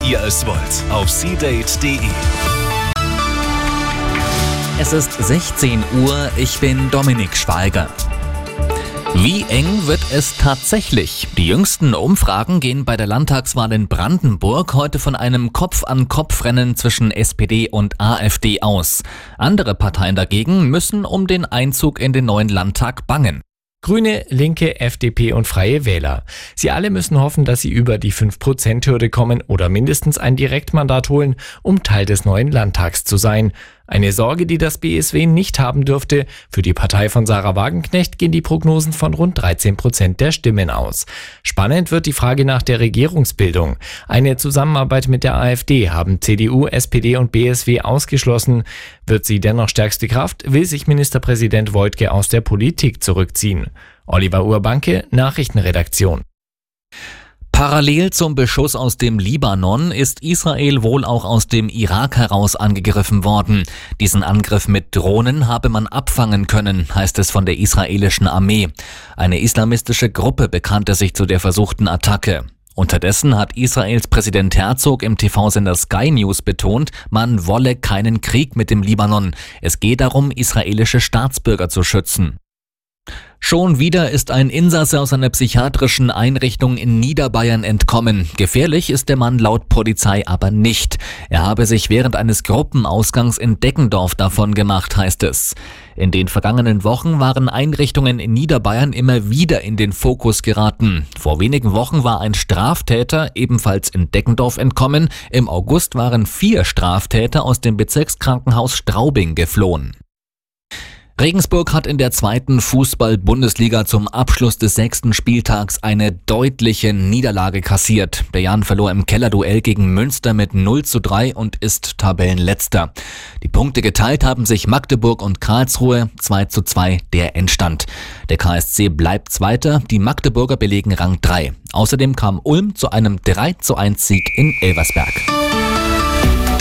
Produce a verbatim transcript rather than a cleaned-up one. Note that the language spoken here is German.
ihr es wollt, auf seadate punkt de. Es ist sechzehn Uhr, ich bin Dominik Schweiger. Wie eng wird es tatsächlich? Die jüngsten Umfragen gehen bei der Landtagswahl in Brandenburg heute von einem Kopf-an-Kopf-Rennen zwischen S P D und AfD aus. Andere Parteien dagegen müssen um den Einzug in den neuen Landtag bangen. Grüne, Linke, F D P und Freie Wähler. Sie alle müssen hoffen, dass sie über die fünf Prozent Hürde kommen oder mindestens ein Direktmandat holen, um Teil des neuen Landtags zu sein. Eine Sorge, die das B S W nicht haben dürfte. Für die Partei von Sarah Wagenknecht gehen die Prognosen von rund dreizehn Prozent der Stimmen aus. Spannend wird die Frage nach der Regierungsbildung. Eine Zusammenarbeit mit der AfD haben C D U, S P D und B S W ausgeschlossen. Wird sie dennoch stärkste Kraft, will sich Ministerpräsident Woidke aus der Politik zurückziehen. Oliver Urbanke, Nachrichtenredaktion. Parallel zum Beschuss aus dem Libanon ist Israel wohl auch aus dem Irak heraus angegriffen worden. Diesen Angriff mit Drohnen habe man abfangen können, heißt es von der israelischen Armee. Eine islamistische Gruppe bekannte sich zu der versuchten Attacke. Unterdessen hat Israels Präsident Herzog im T V-Sender Sky News betont, man wolle keinen Krieg mit dem Libanon. Es gehe darum, israelische Staatsbürger zu schützen. Schon wieder ist ein Insasse aus einer psychiatrischen Einrichtung in Niederbayern entkommen. Gefährlich ist der Mann laut Polizei aber nicht. Er habe sich während eines Gruppenausgangs in Deckendorf davon gemacht, heißt es. In den vergangenen Wochen waren Einrichtungen in Niederbayern immer wieder in den Fokus geraten. Vor wenigen Wochen war ein Straftäter ebenfalls in Deckendorf entkommen. Im August waren vier Straftäter aus dem Bezirkskrankenhaus Straubing geflohen. Regensburg hat in der zweiten Fußball-Bundesliga zum Abschluss des sechsten Spieltags eine deutliche Niederlage kassiert. Der Jan verlor im Kellerduell gegen Münster mit null zu drei und ist Tabellenletzter. Die Punkte geteilt haben sich Magdeburg und Karlsruhe, zwei zu zwei der Endstand. Der K S C bleibt Zweiter, die Magdeburger belegen Rang drei. Außerdem kam Ulm zu einem drei zu eins Sieg in Elversberg.